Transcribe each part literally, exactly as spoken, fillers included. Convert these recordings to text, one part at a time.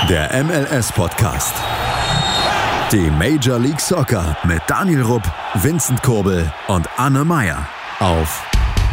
Der M L S-Podcast. Die Major League Soccer mit Daniel Rupp, Vincent Kurbel und Anne Meyer auf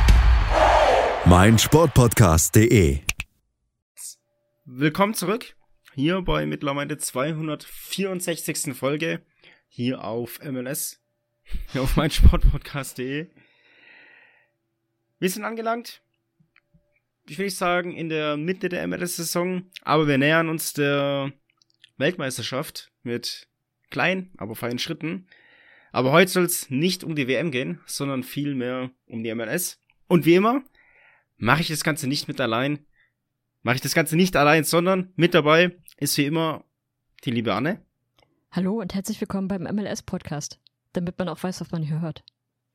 meinsportpodcast punkt de. Willkommen zurück, hier bei mittlerweile zweihundertvierundsechzigsten Folge, hier auf M L S, hier auf meinsportpodcast punkt de. Wir sind angelangt, ich will nicht sagen in der Mitte der M L S-Saison, aber wir nähern uns der Weltmeisterschaft mit kleinen, aber feinen Schritten. Aber heute soll es nicht um die W M gehen, sondern vielmehr um die M L S. Und wie immer mache ich das Ganze nicht mit allein, mache ich das Ganze nicht allein, sondern mit dabei ist wie immer die liebe Anne. Hallo und herzlich willkommen beim M L S-Podcast, damit man auch weiß, was man hier hört.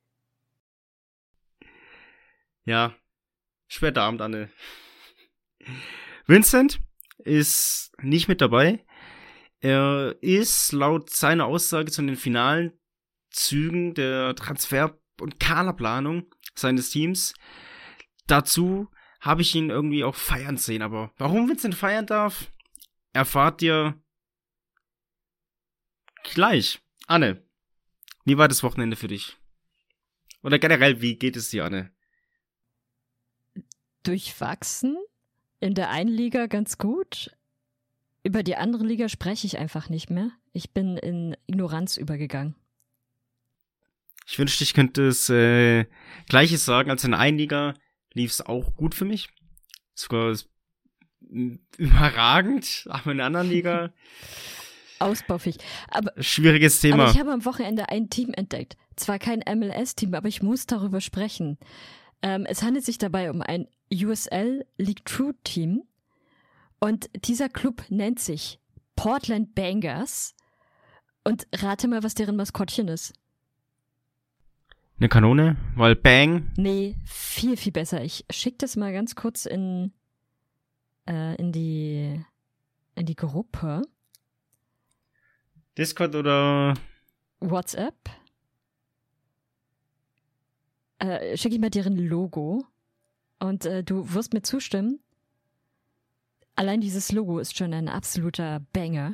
Ja, später Abend, Anne. Vincent ist nicht mit dabei. Er ist laut seiner Aussage zu den finalen Zügen der Transfer- und Kaderplanung seines Teams. Dazu habe ich ihn irgendwie auch feiern sehen, aber warum Vincent feiern darf, erfahrt ihr gleich. Anne, wie war das Wochenende für dich? Oder generell, wie geht es dir, Anne? Durchwachsen, in der einen Liga ganz gut, über die andere Liga spreche ich einfach nicht mehr. Ich bin in Ignoranz übergegangen. Ich wünschte, ich könnte es äh, Gleiches sagen. Also in der einen Liga lief es auch gut für mich. Sogar überragend, aber in der anderen Liga ausbaufig. Aber, schwieriges Thema. Aber ich habe am Wochenende ein Team entdeckt. Zwar kein M L S-Team, aber ich muss darüber sprechen. Ähm, es handelt sich dabei um ein U S L League Two Team und dieser Club nennt sich Portland Bangers und rate mal, was deren Maskottchen ist. Eine Kanone, weil Bang. Nee, viel, viel besser. Ich schicke das mal ganz kurz in, äh, in die in die Gruppe. Discord oder WhatsApp. Äh, schicke ich mal deren Logo. Und äh, du wirst mir zustimmen, allein dieses Logo ist schon ein absoluter Banger.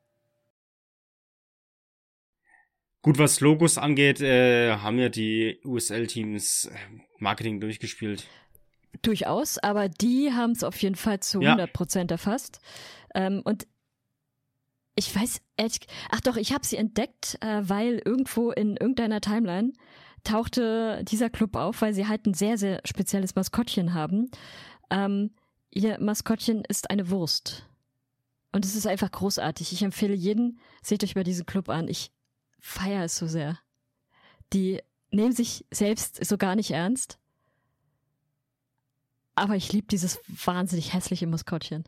Gut, was Logos angeht, äh, haben ja die U S L-Teams Marketing durchgespielt. Durchaus, aber die haben es auf jeden Fall zu ja. hundert Prozent erfasst. Ähm, und ich weiß, ehrlich, ach doch, ich habe sie entdeckt, äh, weil irgendwo in irgendeiner Timeline tauchte dieser Club auf, weil sie halt ein sehr, sehr spezielles Maskottchen haben. Ähm, ihr Maskottchen ist eine Wurst. Und es ist einfach großartig. Ich empfehle jeden, seht euch mal diesen Club an. Ich feiere es so sehr. Die nehmen sich selbst so gar nicht ernst. Aber ich liebe dieses wahnsinnig hässliche Maskottchen.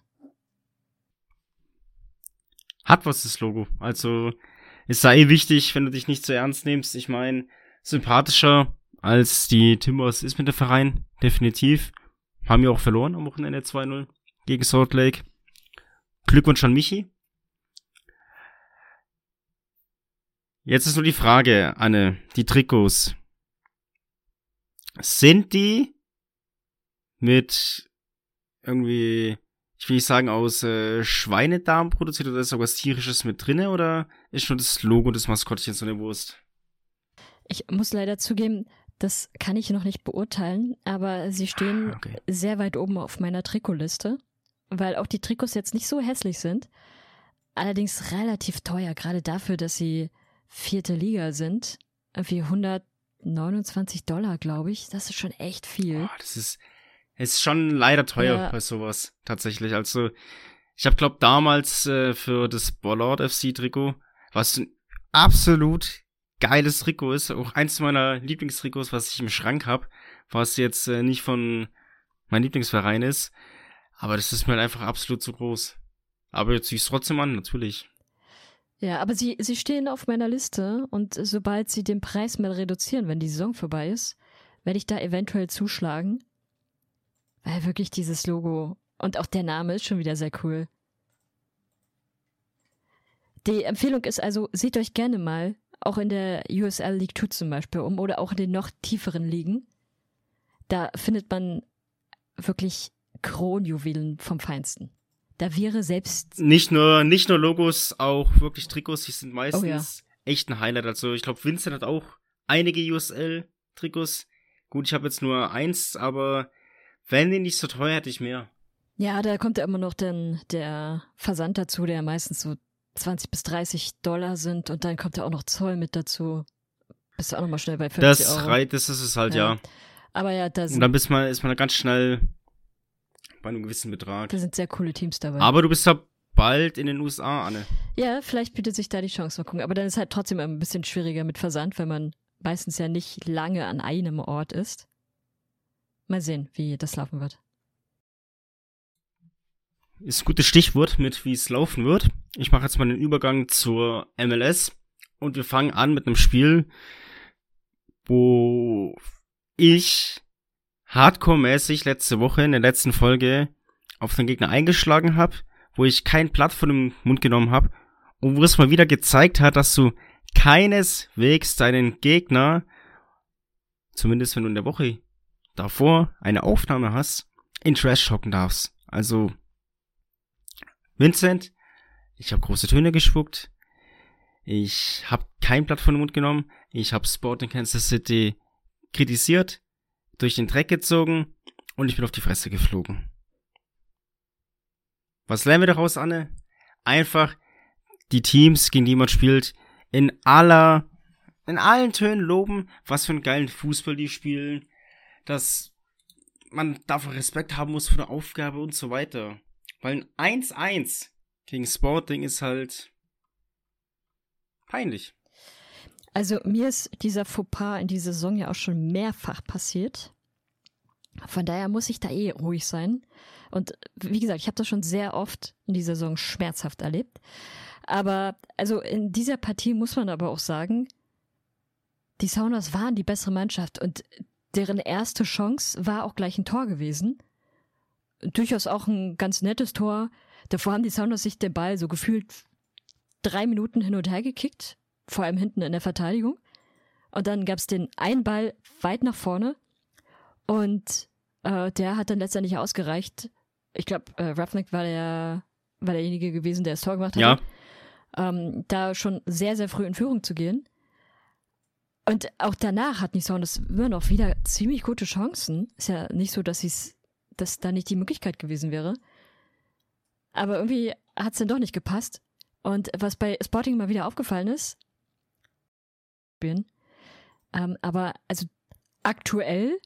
Hat was das Logo. Also es sei wichtig, wenn du dich nicht so ernst nimmst. Ich meine, sympathischer als die Timbers ist mit der Verein, definitiv. Haben ja auch verloren am Wochenende zwei null gegen Salt Lake. Glückwunsch an Michi. Jetzt ist nur die Frage, Anne, die Trikots. Sind die mit irgendwie, ich will nicht sagen, aus äh, Schweinedarm produziert oder ist da was Tierisches mit drinne oder ist nur das Logo des Maskottchens so eine Wurst? Ich muss leider zugeben, das kann ich noch nicht beurteilen, aber sie stehen okay. sehr weit oben auf meiner Trikotliste, weil auch die Trikots jetzt nicht so hässlich sind, allerdings relativ teuer, gerade dafür, dass sie vierte Liga sind, irgendwie hundertneunundzwanzig Dollar, glaube ich, das ist schon echt viel. Oh, das ist, ist schon leider teuer ja. bei sowas, tatsächlich, also ich habe, glaube damals äh, für das Ballard F C Trikot, was ein absolut geiles Trikot ist, auch eins meiner Lieblingstrikots, was ich im Schrank habe, was jetzt äh, nicht von meinem Lieblingsverein ist, aber das ist mir halt einfach absolut zu groß. Aber jetzt zieh ich es trotzdem an, natürlich. Ja, aber sie, sie stehen auf meiner Liste und sobald sie den Preis mal reduzieren, wenn die Saison vorbei ist, werde ich da eventuell zuschlagen, weil wirklich dieses Logo und auch der Name ist schon wieder sehr cool. Die Empfehlung ist also, seht euch gerne mal auch in der U S L League Two zum Beispiel um oder auch in den noch tieferen Ligen. Da findet man wirklich Kronjuwelen vom Feinsten. Da wäre selbst... Nicht nur, nicht nur Logos, auch wirklich Trikots, die sind meistens Oh ja. echt ein Highlight. Also ich glaube, Vincent hat auch einige U S L-Trikots. Gut, ich habe jetzt nur eins, aber wenn die nicht so teuer, hätte ich mehr. Ja, da kommt ja immer noch dann der Versand dazu, der meistens so zwanzig bis dreißig Dollar sind und dann kommt ja auch noch Zoll mit dazu. Bist du auch nochmal schnell bei fünfzig Das Euro. reit, das ist es halt, ja. Ja. Aber ja, da Und sind, dann bist man, ist man ganz schnell bei einem gewissen Betrag. da sind sehr coole Teams dabei. Aber du bist ja bald in den U S A, Anne. Ja, vielleicht bietet sich da die Chance, mal gucken. Aber dann ist halt trotzdem ein bisschen schwieriger mit Versand, wenn man meistens ja nicht lange an einem Ort ist. Mal sehen, wie das laufen wird. Ist ein gutes Stichwort mit, wie es laufen wird. Ich mache jetzt mal den Übergang zur M L S und wir fangen an mit einem Spiel, wo ich hardcore-mäßig letzte Woche in der letzten Folge auf den Gegner eingeschlagen habe, wo ich kein Blatt von dem Mund genommen habe und wo es mal wieder gezeigt hat, dass du keineswegs deinen Gegner, zumindest wenn du in der Woche davor eine Aufnahme hast, in Trash talken darfst. Also Vincent, ich habe große Töne gespuckt, ich habe kein Blatt von den Mund genommen, ich habe Sporting Kansas City kritisiert, durch den Dreck gezogen und ich bin auf die Fresse geflogen. Was lernen wir daraus, Anne? Einfach die Teams, gegen die man spielt, in aller, in allen Tönen loben, was für einen geilen Fußball die spielen, dass man dafür Respekt haben muss für eine Aufgabe und so weiter. Weil ein eins eins gegen Sporting ist halt peinlich. Also mir ist dieser Fauxpas in dieser Saison ja auch schon mehrfach passiert. Von daher muss ich da eh ruhig sein. Und wie gesagt, ich habe das schon sehr oft in dieser Saison schmerzhaft erlebt. Aber also in dieser Partie muss man aber auch sagen, die Sounders waren die bessere Mannschaft und deren erste Chance war auch gleich ein Tor gewesen. Durchaus auch ein ganz nettes Tor. Davor haben die Sounders sich den Ball so gefühlt drei Minuten hin und her gekickt, vor allem hinten in der Verteidigung. Und dann gab es den einen Ball weit nach vorne und äh, der hat dann letztendlich ausgereicht. Ich glaube, äh, Ravnik war, der, war derjenige gewesen, der das Tor gemacht hat. Ja. Ähm, da schon sehr, sehr früh in Führung zu gehen. Und auch danach hatten die Sounders immer noch wieder ziemlich gute Chancen. Ist ja nicht so, dass es dass da nicht die Möglichkeit gewesen wäre. Aber irgendwie hat es dann doch nicht gepasst. Und was bei Sporting mal wieder aufgefallen ist, bin, ähm, aber also aktuell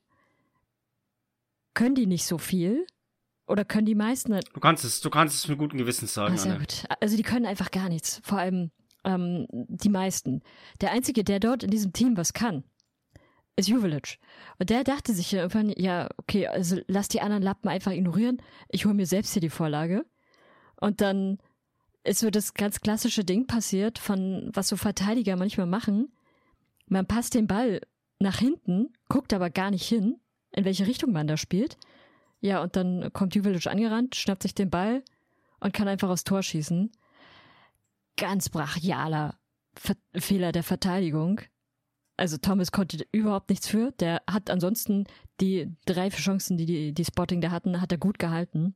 können die nicht so viel oder können die meisten... Du kannst es, du kannst es mit gutem Gewissen sagen, Ah, sehr Anne. gut. Also die können einfach gar nichts. Vor allem ähm, die meisten. Der Einzige, der dort in diesem Team was kann, ist Juvelic. Und der dachte sich irgendwann, ja, okay, also lass die anderen Lappen einfach ignorieren. Ich hole mir selbst hier die Vorlage. Und dann ist so das ganz klassische Ding passiert, von was so Verteidiger manchmal machen. Man passt den Ball nach hinten, guckt aber gar nicht hin, in welche Richtung man da spielt. Ja, und dann kommt Juvelic angerannt, schnappt sich den Ball und kann einfach aufs Tor schießen. Ganz brachialer Ver- Fehler der Verteidigung. Also Thomas konnte überhaupt nichts für. Der hat ansonsten die drei Chancen, die die, die Sporting da hatten, hat er gut gehalten.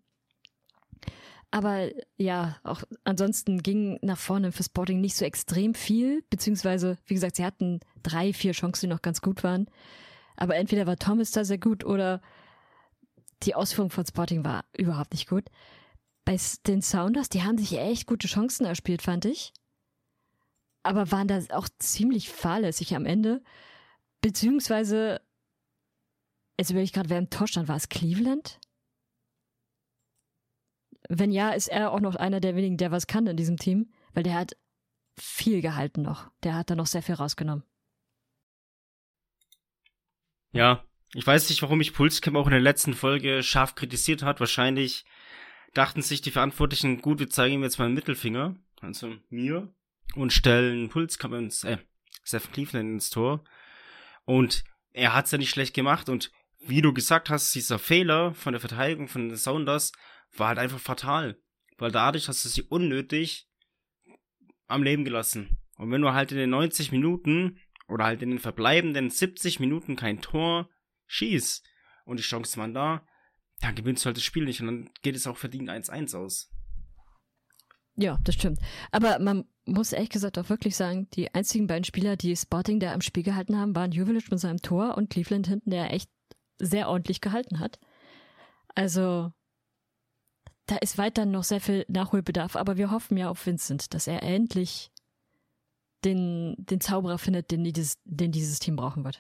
Aber ja, auch ansonsten ging nach vorne für Sporting nicht so extrem viel. Beziehungsweise, wie gesagt, sie hatten drei, vier Chancen, die noch ganz gut waren. Aber entweder war Thomas da sehr gut oder die Ausführung von Sporting war überhaupt nicht gut. Bei den Sounders, die haben sich echt gute Chancen erspielt, fand ich. Aber waren da auch ziemlich fahrlässig am Ende. Beziehungsweise, jetzt überlege ich gerade, wer im Tor stand. War es Cleveland? Wenn ja, ist er auch noch einer der wenigen, der was kann in diesem Team. Weil der hat viel gehalten noch. Der hat da noch sehr viel rausgenommen. Ja, ich weiß nicht, warum mich Pulscamp auch in der letzten Folge scharf kritisiert hat. Wahrscheinlich dachten sich die Verantwortlichen, gut, wir zeigen ihm jetzt mal einen Mittelfinger. Also mir. Und stellen Pulscamp ins, äh, Stephen Cleveland ins Tor. Und er hat's ja nicht schlecht gemacht. Und wie du gesagt hast, dieser Fehler von der Verteidigung von den Sounders war halt einfach fatal. Weil dadurch hast du sie unnötig am Leben gelassen. Und wenn du halt in den neunzig Minuten oder halt in den verbleibenden siebzig Minuten kein Tor schießt und die Chancen waren da, dann gewinnst du halt das Spiel nicht und dann geht es auch verdient eins eins aus. Ja, das stimmt. Aber man muss ehrlich gesagt auch wirklich sagen, die einzigen beiden Spieler, die Sporting da am Spiel gehalten haben, waren Joveljic mit seinem Tor und Cleveland hinten, der echt sehr ordentlich gehalten hat. Also da ist weiterhin noch sehr viel Nachholbedarf, aber wir hoffen ja auf Vincent, dass er endlich den, den Zauberer findet, den dieses, den dieses Team brauchen wird.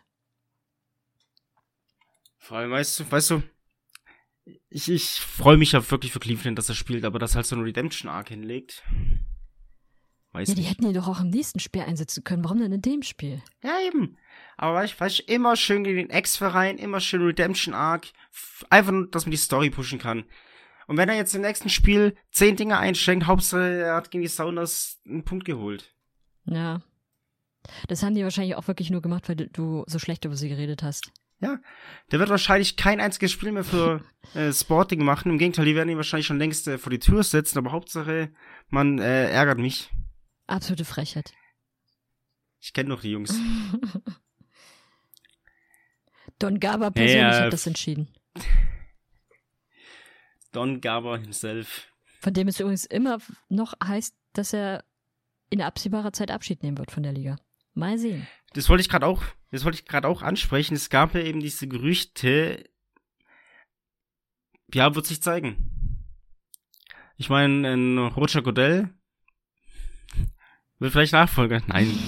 Vor allem, weißt du, weißt du, ich, ich freue mich ja wirklich für Cleveland, dass er spielt, aber dass er halt so einen Redemption-Arc hinlegt. Weiß ja, die nicht. hätten ihn doch auch im nächsten Spiel einsetzen können. Warum denn in dem Spiel? Ja, eben. Aber weißt du, immer schön gegen den Ex-Verein, immer schön Redemption-Arc. Einfach nur, dass man die Story pushen kann. Und wenn er jetzt im nächsten Spiel zehn Dinge einschenkt, Hauptsache er hat gegen die Sounders einen Punkt geholt. Ja. Das haben die wahrscheinlich auch wirklich nur gemacht, weil du so schlecht über sie geredet hast. Ja, der wird wahrscheinlich kein einziges Spiel mehr für äh, Sporting machen. Im Gegenteil, die werden ihn wahrscheinlich schon längst äh, vor die Tür setzen. Aber Hauptsache, man äh, ärgert mich. Absolute Frechheit. Ich kenne noch die Jungs. Don Garber persönlich ja, hat das entschieden. Don Garber himself. Von dem es übrigens immer noch heißt, dass er in absehbarer Zeit Abschied nehmen wird von der Liga. Mal sehen. Das wollte ich gerade auch, das wollte ich gerade auch ansprechen. Es gab ja eben diese Gerüchte. Ja, wird sich zeigen. Ich meine, ein Roger Goodell wird vielleicht Nachfolger. Nein.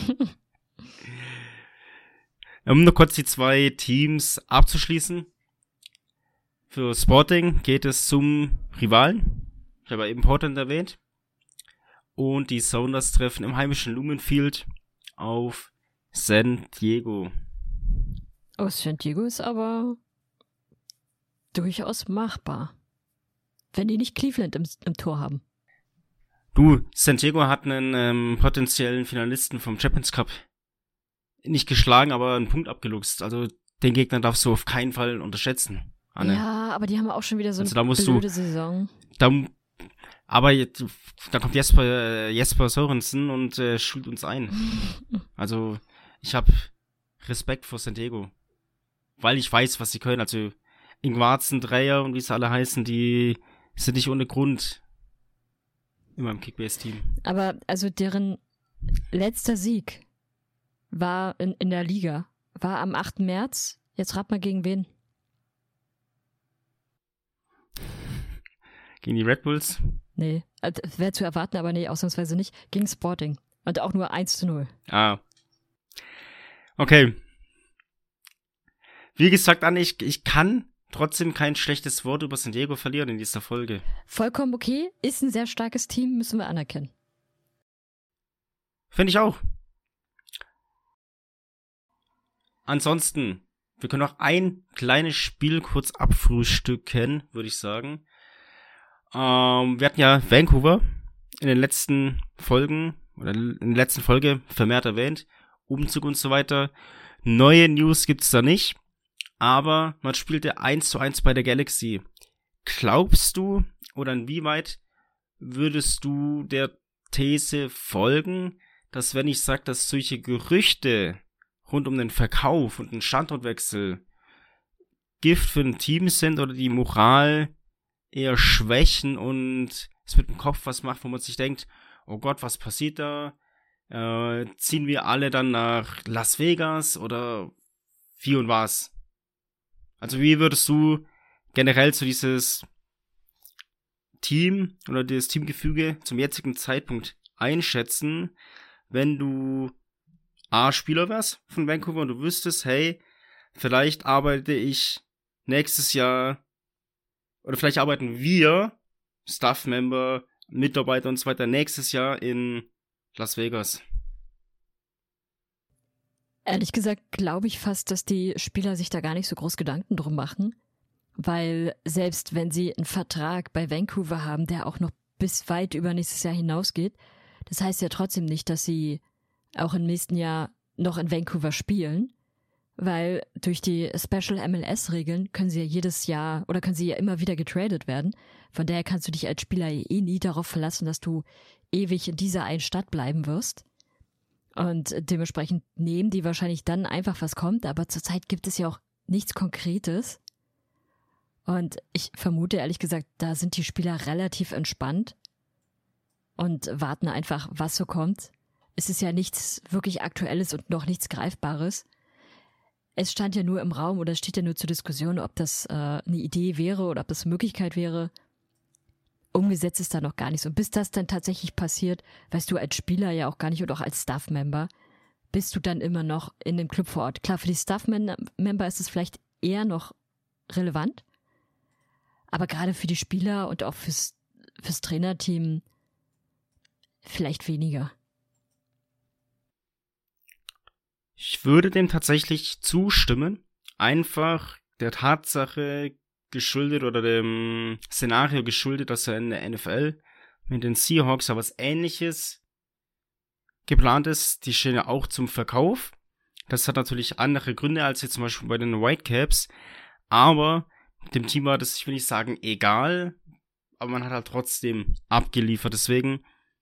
Um nur kurz die zwei Teams abzuschließen. Für Sporting geht es zum Rivalen. Ich habe ja eben Portland erwähnt. Und die Sounders treffen im heimischen Lumen Field auf San Diego. Oh, San Diego ist aber durchaus machbar. Wenn die nicht Cleveland im, im Tor haben. Du, San Diego hat einen ähm, potenziellen Finalisten vom Champions Cup nicht geschlagen, aber einen Punkt abgeluchst. Also den Gegner darfst du auf keinen Fall unterschätzen, Anne. Ja, aber die haben auch schon wieder so also, eine da musst blöde du, Saison. Da, aber jetzt, da kommt Jesper, äh, Jesper Sorensen und äh, schult uns ein. Also ich habe Respekt vor San Diego. Weil ich weiß, was sie können. Also Ingwarzen, Dreyer und wie sie alle heißen, die sind nicht ohne Grund immer im Kickbase-Team. Aber also deren letzter Sieg war in, in der Liga, war am achten März. Jetzt rat mal gegen wen? Gegen die Red Bulls? Nee, wäre zu erwarten, aber nee, ausnahmsweise nicht. Gegen Sporting. Und auch nur eins zu null. Ah. Okay. Wie gesagt, Anne, ich, ich kann trotzdem kein schlechtes Wort über San Diego verlieren in dieser Folge. Vollkommen okay. Ist ein sehr starkes Team, müssen wir anerkennen. Finde ich auch. Ansonsten, wir können noch ein kleines Spiel kurz abfrühstücken, würde ich sagen. Ähm, wir hatten ja Vancouver in den letzten Folgen, oder in der letzten Folge vermehrt erwähnt. Umzug und so weiter. Neue News gibt's da nicht. Aber man spielte eins zu eins bei der Galaxy. Glaubst du, oder inwieweit würdest du der These folgen, dass wenn ich sage, dass solche Gerüchte rund um den Verkauf und den Standortwechsel Gift für ein Team sind oder die Moral eher schwächen und es mit dem Kopf was macht, wo man sich denkt, oh Gott, was passiert da? Äh, ziehen wir alle dann nach Las Vegas oder wie und was? Also wie würdest du generell so dieses Team oder das Teamgefüge zum jetzigen Zeitpunkt einschätzen, wenn du A, Spieler wärst von Vancouver und du wüsstest, hey, vielleicht arbeite ich nächstes Jahr oder vielleicht arbeiten wir, Staff-Member, Mitarbeiter und so weiter, nächstes Jahr in Las Vegas. Ehrlich gesagt glaube ich fast, dass die Spieler sich da gar nicht so groß Gedanken drum machen, weil selbst wenn sie einen Vertrag bei Vancouver haben, der auch noch bis weit über nächstes Jahr hinausgeht, das heißt ja trotzdem nicht, dass sie auch im nächsten Jahr noch in Vancouver spielen, weil durch die Special M L S-Regeln können sie ja jedes Jahr oder können sie ja immer wieder getradet werden. Von daher kannst du dich als Spieler eh nie darauf verlassen, dass du ewig in dieser einen Stadt bleiben wirst. Und dementsprechend nehmen die wahrscheinlich dann einfach, was kommt, aber zurzeit gibt es ja auch nichts Konkretes. Und ich vermute ehrlich gesagt, da sind die Spieler relativ entspannt. und warten einfach, was so kommt. Es ist ja nichts wirklich Aktuelles und noch nichts Greifbares. Es stand ja nur im Raum oder steht ja nur zur Diskussion, ob das äh, eine Idee wäre oder ob das eine Möglichkeit wäre. Umgesetzt ist da noch gar nichts. Und bis das dann tatsächlich passiert, weißt du als Spieler ja auch gar nicht oder auch als Staff-Member, bist du dann immer noch in dem Club vor Ort. Klar, für die Staff-Member ist es vielleicht eher noch relevant, aber gerade für die Spieler und auch fürs, fürs Trainerteam vielleicht weniger. Ich würde dem tatsächlich zustimmen. Einfach der Tatsache geschuldet oder dem Szenario geschuldet, dass er in der N F L mit den Seahawks aber was Ähnliches geplant ist. Die stehen ja auch zum Verkauf. Das hat natürlich andere Gründe als jetzt zum Beispiel bei den Whitecaps. Aber dem Team war das, ich will nicht sagen, egal. Aber man hat halt trotzdem abgeliefert. Deswegen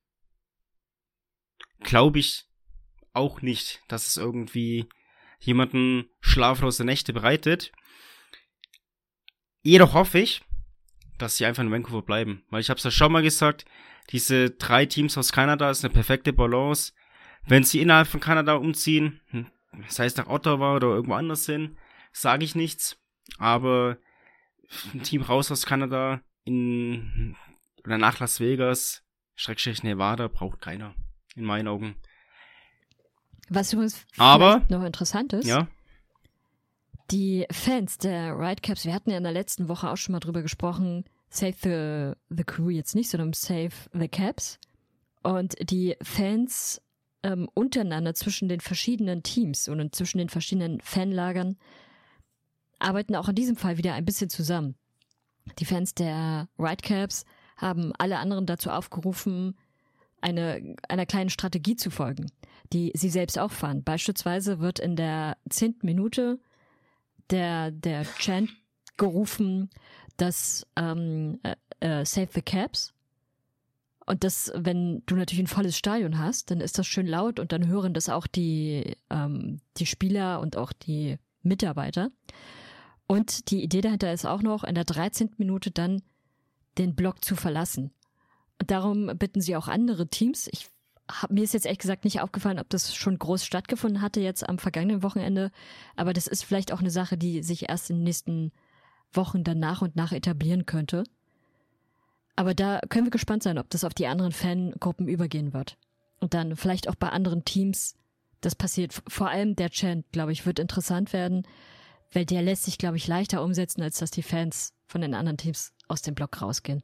glaube ich auch nicht, dass es irgendwie jemanden schlaflose Nächte bereitet. Jedoch hoffe ich, dass sie einfach in Vancouver bleiben. Weil ich habe es ja schon mal gesagt, diese drei Teams aus Kanada ist eine perfekte Balance. Wenn sie innerhalb von Kanada umziehen, das heißt nach Ottawa oder irgendwo anders hin, sage ich nichts. Aber ein Team raus aus Kanada in oder nach Las Vegas, Schrägstrich Nevada, braucht keiner. In meinen Augen. Was übrigens Aber, noch interessant ist, ja. Die Fans der Whitecaps, wir hatten ja in der letzten Woche auch schon mal drüber gesprochen, Save the, the Crew jetzt nicht, sondern Save the Caps. Und die Fans ähm, untereinander zwischen den verschiedenen Teams und zwischen den verschiedenen Fanlagern arbeiten auch in diesem Fall wieder ein bisschen zusammen. Die Fans der Whitecaps haben alle anderen dazu aufgerufen, eine, einer kleinen Strategie zu folgen, die sie selbst auch fahren. Beispielsweise wird in der zehnten Minute der, der Chant gerufen, dass ähm, äh, Save the Caps. Und das, wenn du natürlich ein volles Stadion hast, dann ist das schön laut und dann hören das auch die, ähm, die Spieler und auch die Mitarbeiter. Und die Idee dahinter ist auch noch, in der dreizehnten Minute dann den Block zu verlassen. Und darum bitten sie auch andere Teams. Ich hab, mir ist jetzt ehrlich gesagt nicht aufgefallen, ob das schon groß stattgefunden hatte jetzt am vergangenen Wochenende. Aber das ist vielleicht auch eine Sache, die sich erst in den nächsten Wochen dann nach und nach etablieren könnte. Aber da können wir gespannt sein, ob das auf die anderen Fangruppen übergehen wird. Und dann vielleicht auch bei anderen Teams das passiert. Vor allem der Chant, glaube ich, wird interessant werden, weil der lässt sich, glaube ich, leichter umsetzen, als dass die Fans von den anderen Teams aus dem Block rausgehen.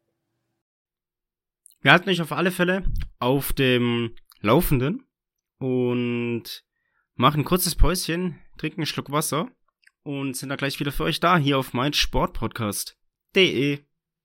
Wir halten euch auf alle Fälle auf dem Laufenden und machen ein kurzes Päuschen, trinken einen Schluck Wasser und sind dann gleich wieder für euch da, hier auf meinsportpodcast punkt de.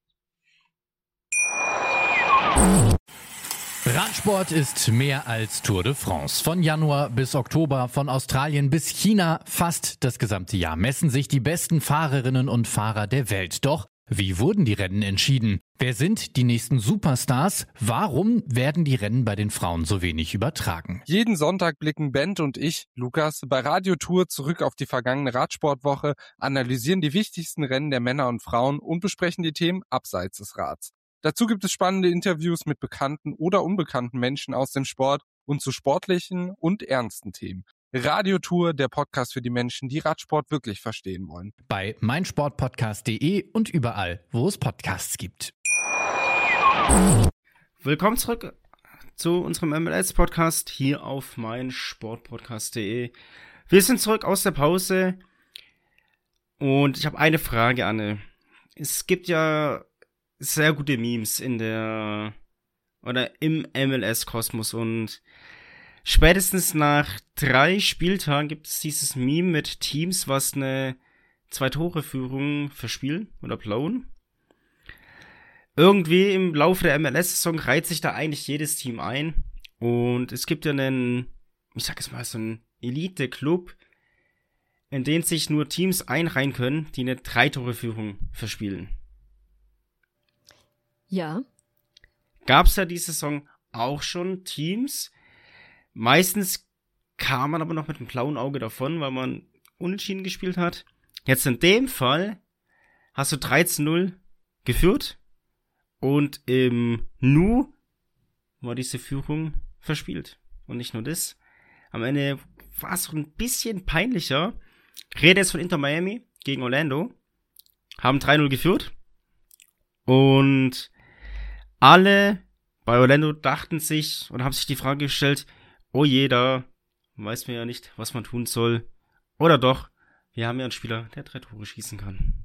Radsport ist mehr als Tour de France. Von Januar bis Oktober, von Australien bis China, fast das gesamte Jahr messen sich die besten Fahrerinnen und Fahrer der Welt. Doch wie wurden die Rennen entschieden? Wer sind die nächsten Superstars? Warum werden die Rennen bei den Frauen so wenig übertragen? Jeden Sonntag blicken Bent und ich, Lukas, bei Radio Tour zurück auf die vergangene Radsportwoche, analysieren die wichtigsten Rennen der Männer und Frauen und besprechen die Themen abseits des Rads. Dazu gibt es spannende Interviews mit bekannten oder unbekannten Menschen aus dem Sport und zu sportlichen und ernsten Themen. Radio Tour, der Podcast für die Menschen, die Radsport wirklich verstehen wollen. Bei meinsportpodcast punkt de und überall, wo es Podcasts gibt. Willkommen zurück zu unserem M L S-Podcast hier auf meinsportpodcast punkt de. Wir sind zurück aus der Pause und ich habe eine Frage, Anne. Es gibt ja sehr gute Memes in der oder im M L S-Kosmos und spätestens nach drei Spieltagen gibt es dieses Meme mit Teams, was eine Zwei-Tore-Führung verspielen oder blauen. Irgendwie im Laufe der M L S-Saison reiht sich da eigentlich jedes Team ein. Und es gibt ja einen, ich sag es mal, so einen Elite-Club, in den sich nur Teams einreihen können, die eine Drei-Tore-Führung verspielen. Ja. Gab es ja diese Saison auch schon Teams. Meistens kam man aber noch mit einem blauen Auge davon, weil man unentschieden gespielt hat. Jetzt in dem Fall hast du dreizehn null geführt und im Nu war diese Führung verspielt. Und nicht nur das. Am Ende war es ein bisschen peinlicher. Rede jetzt von Inter Miami gegen Orlando. Haben drei null geführt. Und alle bei Orlando dachten sich und haben sich die Frage gestellt, oh je, da weiß man ja nicht, was man tun soll. Oder doch, wir haben ja einen Spieler, der drei Tore schießen kann.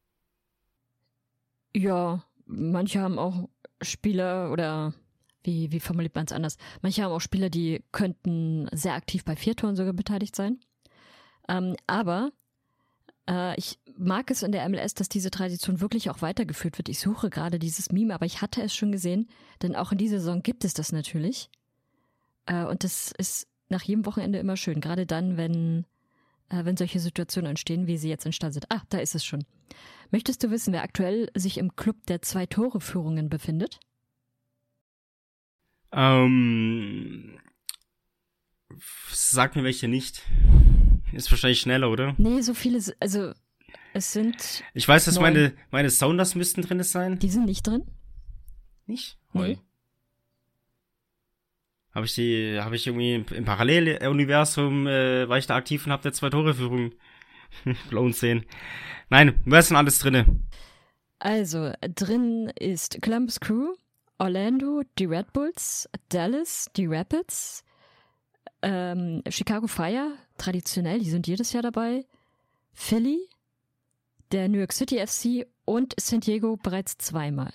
Ja, manche haben auch Spieler oder wie, wie formuliert man es anders? Manche haben auch Spieler, die könnten sehr aktiv bei vier Toren sogar beteiligt sein. Ähm, aber äh, ich mag es in der M L S, dass diese Tradition wirklich auch weitergeführt wird. Ich suche gerade dieses Meme, aber ich hatte es schon gesehen, denn auch in dieser Saison gibt es das natürlich. Äh, und das ist nach jedem Wochenende immer schön, gerade dann, wenn, äh, wenn solche Situationen entstehen, wie sie jetzt entstanden sind. Ah, da ist es schon. Möchtest du wissen, wer aktuell sich im Club der Zwei-Tore-Führungen befindet? Ähm, sag mir welche nicht. Ist wahrscheinlich schneller, oder? Nee, so viele, also es sind Ich weiß, dass neun. meine, meine Sounders müssten drin sein. Die sind nicht drin? Nicht? Nee. Habe ich die, habe ich irgendwie im, im Paralleluniversum, äh, war ich da aktiv und hab der Zwei-Tore-Führung blown sehen. Nein, wer ist denn alles drinne? Also, drin ist Columbus Crew, Orlando, die Red Bulls, Dallas, die Rapids, ähm, Chicago Fire, traditionell, die sind jedes Jahr dabei, Philly, der New York City F C und San Diego bereits zweimal.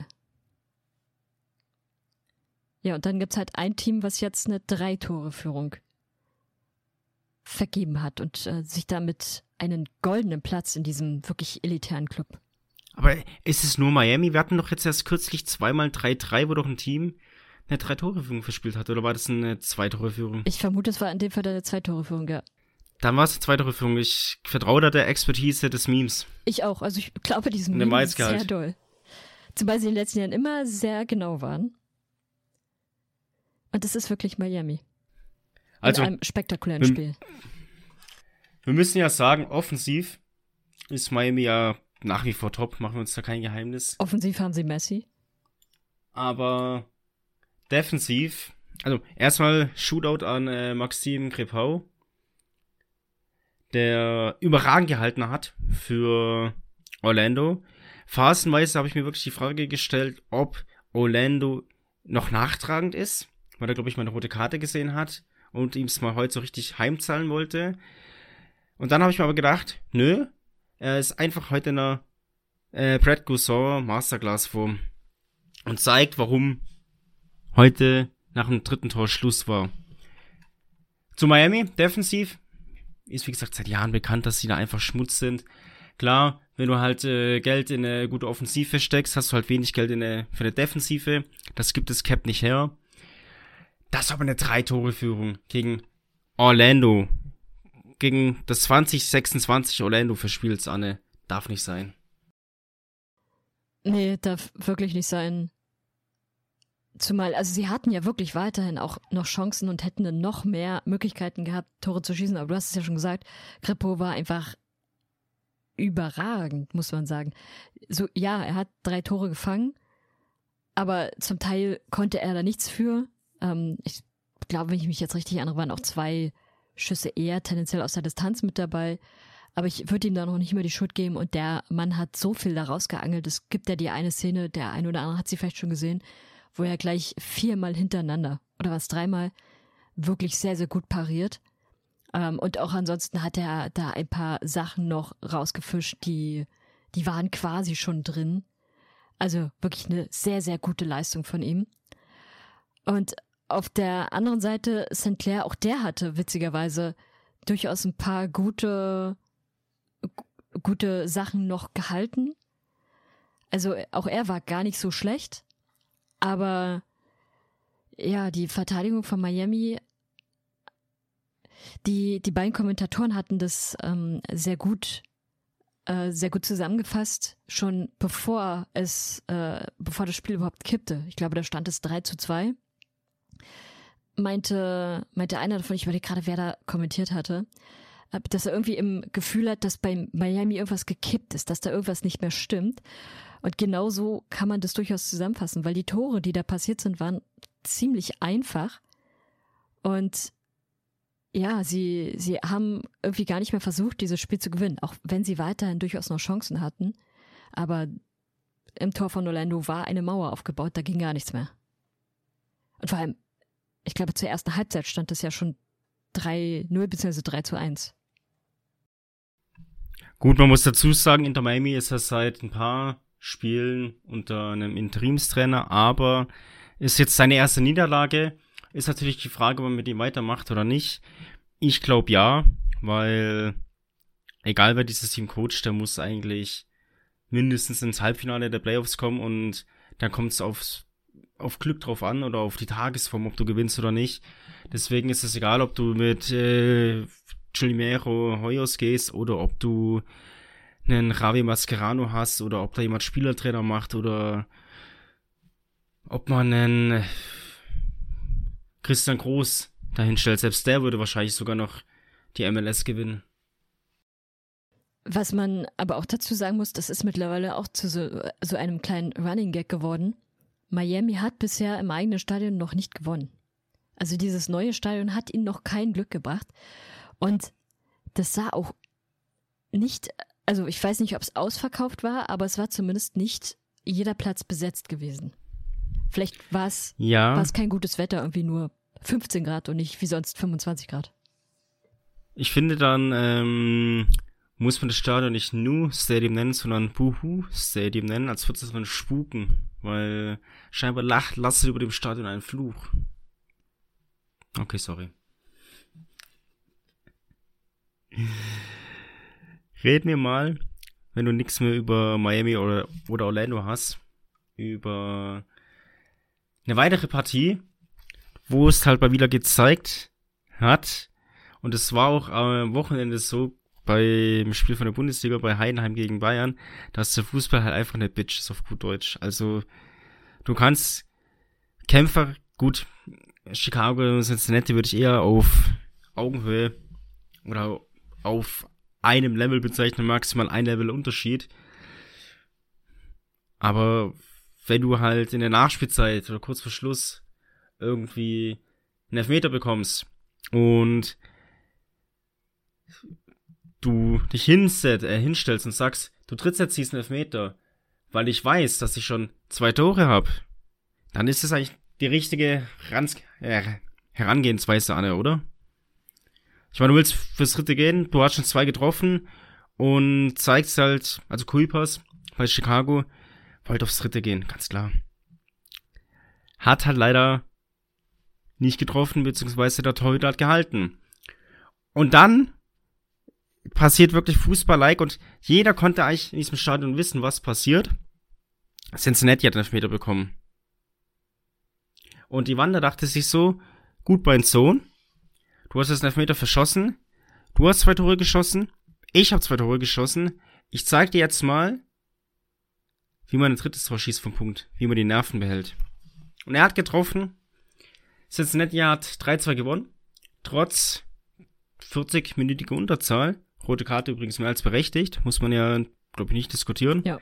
Ja, und dann gibt's halt ein Team, was jetzt eine Drei-Tore-Führung vergeben hat und äh, sich damit einen goldenen Platz in diesem wirklich elitären Club. Aber ist es nur Miami? Wir hatten doch jetzt erst kürzlich zweimal drei drei, wo doch ein Team eine Drei-Tore-Führung verspielt hat. Oder war das eine Zwei-Tore-Führung? Ich vermute, es war in dem Fall eine Zwei-Tore-Führung, ja. Dann war es eine Zwei-Tore-Führung. Ich vertraue da der Expertise des Memes. Ich auch. Also ich glaube, diesen Und dem Meme ist sehr Maisgehalt. doll. Zumal sie in den letzten Jahren immer sehr genau waren. Und es ist wirklich Miami. Also, in einem spektakulären wir- Spiel. Wir müssen ja sagen, offensiv ist Miami ja nach wie vor top. Machen wir uns da kein Geheimnis. Offensiv haben sie Messi. Aber defensiv, also erstmal Shootout an äh, Maxim Crepau, der überragend gehalten hat für Orlando. Phasenweise habe ich mir wirklich die Frage gestellt, ob Orlando noch nachtragend ist, weil er, glaube ich, mal eine rote Karte gesehen hat und ihm es mal heute so richtig heimzahlen wollte. Und dann habe ich mir aber gedacht, nö, er ist einfach heute in einer äh, Brad Guzan Masterclass-Form und zeigt, warum heute nach dem dritten Tor Schluss war. Zu Miami, defensiv, ist wie gesagt seit Jahren bekannt, dass sie da einfach Schmutz sind. Klar, wenn du halt äh, Geld in eine gute Offensive steckst, hast du halt wenig Geld in eine, für eine Defensive. Das gibt das Cap nicht her. Das war aber eine Drei-Tore-Führung gegen Orlando. Gegen das zwanzig sechsundzwanzig Orlando verspielt, Anne. Darf nicht sein. Nee, darf wirklich nicht sein. Zumal, also sie hatten ja wirklich weiterhin auch noch Chancen und hätten dann noch mehr Möglichkeiten gehabt, Tore zu schießen. Aber du hast es ja schon gesagt, Crepau war einfach überragend, muss man sagen. So, ja, er hat drei Tore gefangen, aber zum Teil konnte er da nichts für. Ähm, ich glaube, wenn ich mich jetzt richtig erinnere, waren auch zwei Schüsse eher tendenziell aus der Distanz mit dabei. Aber ich würde ihm da noch nicht mehr die Schuld geben und der Mann hat so viel da rausgeangelt. Es gibt ja die eine Szene, der eine oder andere hat sie vielleicht schon gesehen, wo er gleich viermal hintereinander oder was dreimal wirklich sehr, sehr gut pariert. Ähm, und auch ansonsten hat er da ein paar Sachen noch rausgefischt, die, die waren quasi schon drin. Also wirklich eine sehr, sehr gute Leistung von ihm. Und auf der anderen Seite Saint Clair, auch der hatte witzigerweise durchaus ein paar gute, g- gute Sachen noch gehalten. Also auch er war gar nicht so schlecht. Aber ja, die Verteidigung von Miami, die, die beiden Kommentatoren hatten das ähm, sehr gut, äh, sehr gut zusammengefasst, schon bevor es, äh, bevor das Spiel überhaupt kippte. Ich glaube, da stand es drei zu zwei. Meinte, meinte einer davon, ich überlege gerade, wer da kommentiert hatte, dass er irgendwie im Gefühl hat, dass bei Miami irgendwas gekippt ist, dass da irgendwas nicht mehr stimmt. Und genau so kann man das durchaus zusammenfassen, weil die Tore, die da passiert sind, waren ziemlich einfach. Und ja, sie, sie haben irgendwie gar nicht mehr versucht, dieses Spiel zu gewinnen, auch wenn sie weiterhin durchaus noch Chancen hatten. Aber im Tor von Orlando war eine Mauer aufgebaut, da ging gar nichts mehr. Und vor allem, ich glaube, zur ersten Halbzeit stand es ja schon drei null bzw. drei zu eins. Gut, man muss dazu sagen, Inter Miami ist ja seit ein paar Spielen unter einem Interimstrainer, aber ist jetzt seine erste Niederlage. Ist natürlich die Frage, ob man mit ihm weitermacht oder nicht. Ich glaube ja, weil egal wer dieses Team coacht, der muss eigentlich mindestens ins Halbfinale der Playoffs kommen und dann kommt es aufs auf Glück drauf an oder auf die Tagesform, ob du gewinnst oder nicht. Deswegen ist es egal, ob du mit äh, Giuliano Hoyos gehst oder ob du einen Javi Mascherano hast oder ob da jemand Spielertrainer macht oder ob man einen Christian Groß dahin stellt. Selbst der würde wahrscheinlich sogar noch die M L S gewinnen. Was man aber auch dazu sagen muss, das ist mittlerweile auch zu so, so einem kleinen Running Gag geworden. Miami hat bisher im eigenen Stadion noch nicht gewonnen. Also dieses neue Stadion hat ihnen noch kein Glück gebracht. Und das sah auch nicht, also ich weiß nicht, ob es ausverkauft war, aber es war zumindest nicht jeder Platz besetzt gewesen. Vielleicht war es, ja. war es kein gutes Wetter, irgendwie nur fünfzehn Grad und nicht wie sonst fünfundzwanzig Grad. Ich finde dann, ähm, muss man das Stadion nicht Nu Stadium nennen, sondern Buhu Stadium nennen, als würde es dann spuken. Weil scheinbar lacht, lastet über dem Stadion einen Fluch. Okay, sorry. Reden wir mal, wenn du nichts mehr über Miami oder, oder Orlando hast, über eine weitere Partie, wo es halt mal wieder gezeigt hat. Und es war auch am Wochenende so, beim Spiel von der Bundesliga bei Heidenheim gegen Bayern, dass der Fußball halt einfach eine Bitch ist auf gut Deutsch. Also du kannst Kämpfer, gut, Chicago und Cincinnati würde ich eher auf Augenhöhe oder auf einem Level bezeichnen, maximal ein Level Unterschied. Aber wenn du halt in der Nachspielzeit oder kurz vor Schluss irgendwie einen Elfmeter bekommst und du dich hinset, äh, hinstellst und sagst, du trittst jetzt diesen Elfmeter, weil ich weiß, dass ich schon zwei Tore habe, dann ist das eigentlich die richtige Rans- äh, Herangehensweise, Anne, oder? Ich meine, du willst fürs dritte gehen, du hast schon zwei getroffen und zeigst halt, also Kuipas bei Chicago, wollte aufs dritte gehen, ganz klar. Hat halt leider nicht getroffen, beziehungsweise der Torhüter hat gehalten. Und dann passiert wirklich Fußball-like und jeder konnte eigentlich in diesem Stadion wissen, was passiert. Cincinnati hat einen Elfmeter bekommen. Und die Wanda dachte sich so, gut, mein Sohn, du hast jetzt einen Elfmeter verschossen, du hast zwei Tore geschossen, ich habe zwei Tore geschossen, ich zeig dir jetzt mal, wie man ein drittes Tor schießt vom Punkt, wie man die Nerven behält. Und er hat getroffen, Cincinnati hat drei zwei gewonnen, trotz vierzig-minütiger Unterzahl. Rote Karte übrigens mehr als berechtigt, muss man ja, glaube ich, nicht diskutieren. Ja.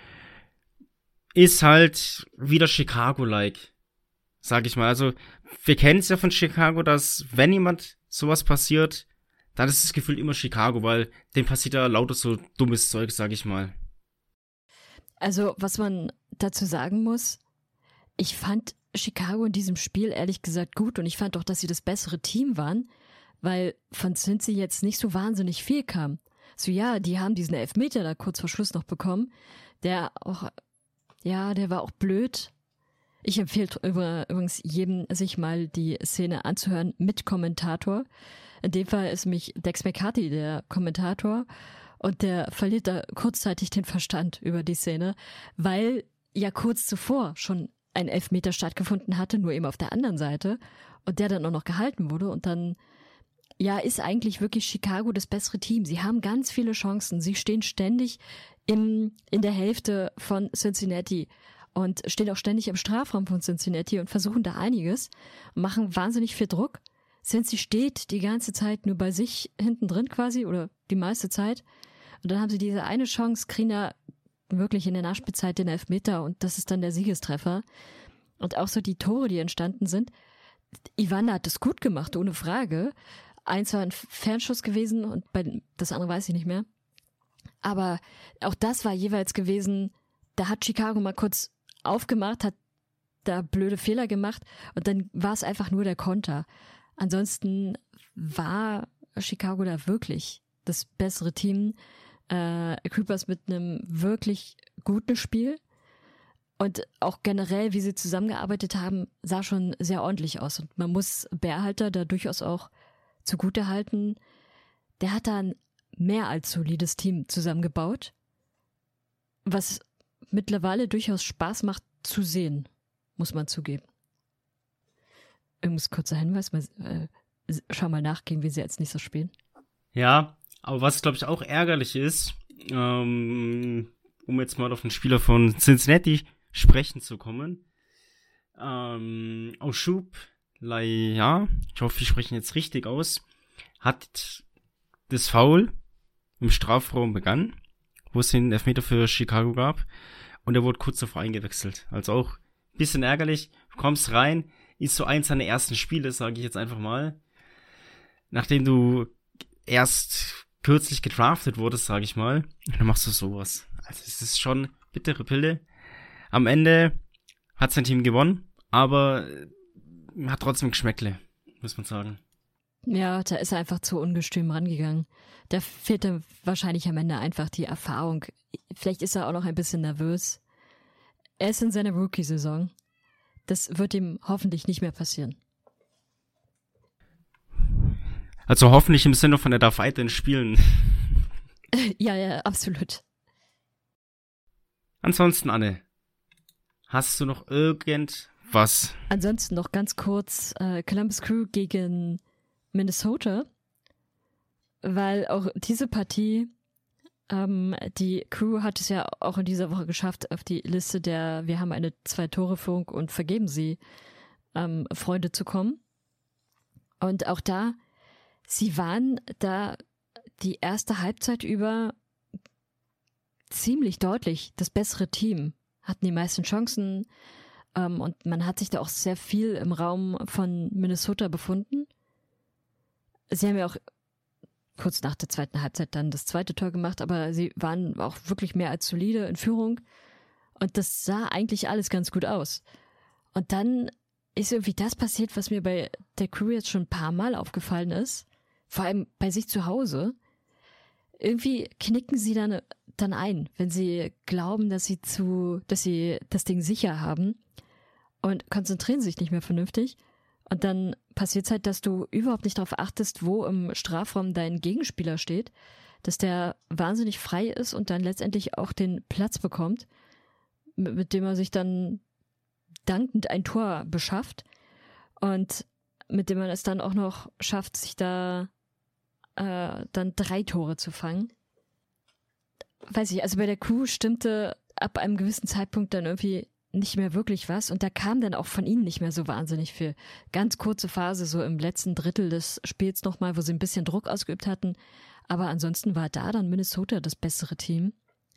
Ist halt wieder Chicago-like, sag ich mal. Also, wir kennen es ja von Chicago, dass, wenn jemand sowas passiert, dann ist das Gefühl immer Chicago, weil dem passiert ja lauter so dummes Zeug, sag ich mal. Also, was man dazu sagen muss, ich fand Chicago in diesem Spiel ehrlich gesagt gut und ich fand auch, dass sie das bessere Team waren, weil von Cincy jetzt nicht so wahnsinnig viel kam. So ja, die haben diesen Elfmeter da kurz vor Schluss noch bekommen, der auch, ja, der war auch blöd. Ich empfehle übrigens jedem, sich mal die Szene anzuhören mit Kommentator. In dem Fall ist mich Dex McCarthy der Kommentator und der verliert da kurzzeitig den Verstand über die Szene, weil ja kurz zuvor schon ein Elfmeter stattgefunden hatte, nur eben auf der anderen Seite und der dann auch noch gehalten wurde und dann ja, ist eigentlich wirklich Chicago das bessere Team. Sie haben ganz viele Chancen. Sie stehen ständig im, in der Hälfte von Cincinnati und stehen auch ständig im Strafraum von Cincinnati und versuchen da einiges und machen wahnsinnig viel Druck. Cincy steht die ganze Zeit nur bei sich hinten drin quasi oder die meiste Zeit. Und dann haben sie diese eine Chance, kriegen da verkackten wirklich in der Nachspielzeit den Elfmeter und das ist dann der Siegestreffer. Und auch so die Tore, die entstanden sind. Ivana hat das gut gemacht, ohne Frage. Eins war ein Fernschuss gewesen und bei, das andere weiß ich nicht mehr. Aber auch das war jeweils gewesen, da hat Chicago mal kurz aufgemacht, hat da blöde Fehler gemacht und dann war es einfach nur der Konter. Ansonsten war Chicago da wirklich das bessere Team. Äh, Creepers mit einem wirklich guten Spiel und auch generell, wie sie zusammengearbeitet haben, sah schon sehr ordentlich aus. Und man muss Berhalter da durchaus auch zugute halten. Der hat da ein mehr als solides Team zusammengebaut, was mittlerweile durchaus Spaß macht zu sehen, muss man zugeben. Übrigens, kurzer Hinweis, mal, äh, schau mal nach, gegen wen sie jetzt nicht so spielen. Ja, aber was, glaube ich, auch ärgerlich ist, ähm, um jetzt mal auf den Spieler von Cincinnati sprechen zu kommen, ähm, Oshub, ja, ich hoffe, ich spreche ihn jetzt richtig aus, hat das Foul im Strafraum begangen, wo es den Elfmeter für Chicago gab. Und er wurde kurz davor eingewechselt. Also auch ein bisschen ärgerlich. Du kommst rein, ist so eins seiner ersten Spiele, sage ich jetzt einfach mal. Nachdem du erst kürzlich gedraftet wurdest, sage ich mal. Und dann machst du sowas. Also es ist schon bittere Pille. Am Ende hat sein Team gewonnen, aber hat trotzdem Geschmäckle, muss man sagen. Ja, da ist er einfach zu ungestüm rangegangen. Da fehlte wahrscheinlich am Ende einfach die Erfahrung. Vielleicht ist er auch noch ein bisschen nervös. Er ist in seiner Rookie-Saison. Das wird ihm hoffentlich nicht mehr passieren. Also hoffentlich im Sinne von, er darf weiterhin spielen. Ja, ja, absolut. Ansonsten, Anne, hast du noch irgendwas? Ansonsten noch ganz kurz äh, Columbus Crew gegen Minnesota, weil auch diese Partie, ähm, die Crew hat es ja auch in dieser Woche geschafft, auf die Liste der wir haben eine Zwei-Tore-Führung und vergeben sie ähm, Freunde zu kommen. Und auch da, sie waren da die erste Halbzeit über ziemlich deutlich das bessere Team, hatten die meisten Chancen ähm, und man hat sich da auch sehr viel im Raum von Minnesota befunden. Sie haben ja auch kurz nach der zweiten Halbzeit dann das zweite Tor gemacht, aber sie waren auch wirklich mehr als solide in Führung und das sah eigentlich alles ganz gut aus. Und dann ist irgendwie das passiert, was mir bei der Crew jetzt schon ein paar Mal aufgefallen ist, vor allem bei sich zu Hause. Irgendwie knicken sie dann, dann ein, wenn sie glauben, dass sie zu, dass sie das Ding sicher haben und konzentrieren sich nicht mehr vernünftig. Und dann passiert es halt, dass du überhaupt nicht darauf achtest, wo im Strafraum dein Gegenspieler steht, dass der wahnsinnig frei ist und dann letztendlich auch den Platz bekommt, mit, mit dem er sich dann dankend ein Tor beschafft und mit dem man es dann auch noch schafft, sich da äh, dann drei Tore zu fangen. Weiß ich, also bei der Crew stimmte ab einem gewissen Zeitpunkt dann irgendwie nicht mehr wirklich was und da kam dann auch von ihnen nicht mehr so wahnsinnig viel. Ganz kurze Phase, so im letzten Drittel des Spiels nochmal, wo sie ein bisschen Druck ausgeübt hatten, aber ansonsten war da dann Minnesota das bessere Team.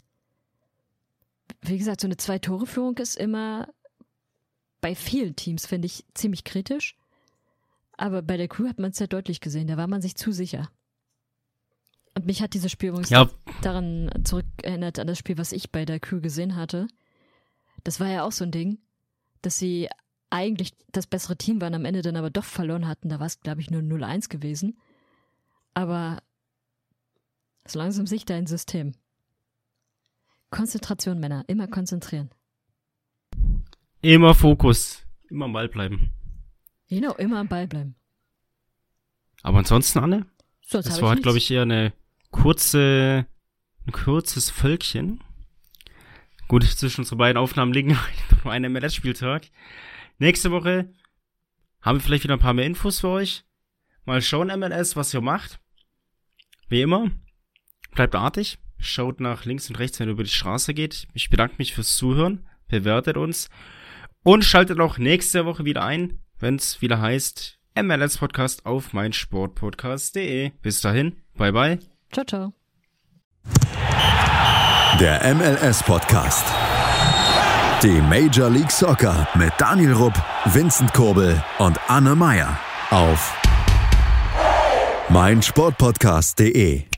Wie gesagt, so eine Zwei-Tore-Führung ist immer bei vielen Teams, finde ich, ziemlich kritisch, aber bei der Crew hat man es sehr deutlich gesehen, da war man sich zu sicher. Und mich hat dieses Spiel übrigens ja. daran zurückerinnert, an das Spiel, was ich bei der Crew gesehen hatte. Das war ja auch so ein Ding, dass sie eigentlich das bessere Team waren, am Ende dann aber doch verloren hatten. Da war es, glaube ich, nur null eins gewesen. Aber so langsam sich da ein System. Konzentration, Männer. Immer konzentrieren. Immer Fokus. Immer am Ball bleiben. Genau, immer am Ball bleiben. Aber ansonsten, Anne, Sonst das war halt, glaube ich, eher eine kurze, ein kurzes Völkchen. Gut, zwischen unseren beiden Aufnahmen liegen nur ein M L S-Spieltag. Nächste Woche haben wir vielleicht wieder ein paar mehr Infos für euch. Mal schauen, M L S, was ihr macht. Wie immer, bleibt artig. Schaut nach links und rechts, wenn ihr über die Straße geht. Ich bedanke mich fürs Zuhören. Bewertet uns. Und schaltet auch nächste Woche wieder ein, wenn es wieder heißt M L S-Podcast auf meinsportpodcast punkt de. Bis dahin, bye bye. Ciao, ciao. Der M L S-Podcast. Die Major League Soccer mit Daniel Rupp, Vincent Kurbel und Anne Meyer auf meinsportpodcast punkt de.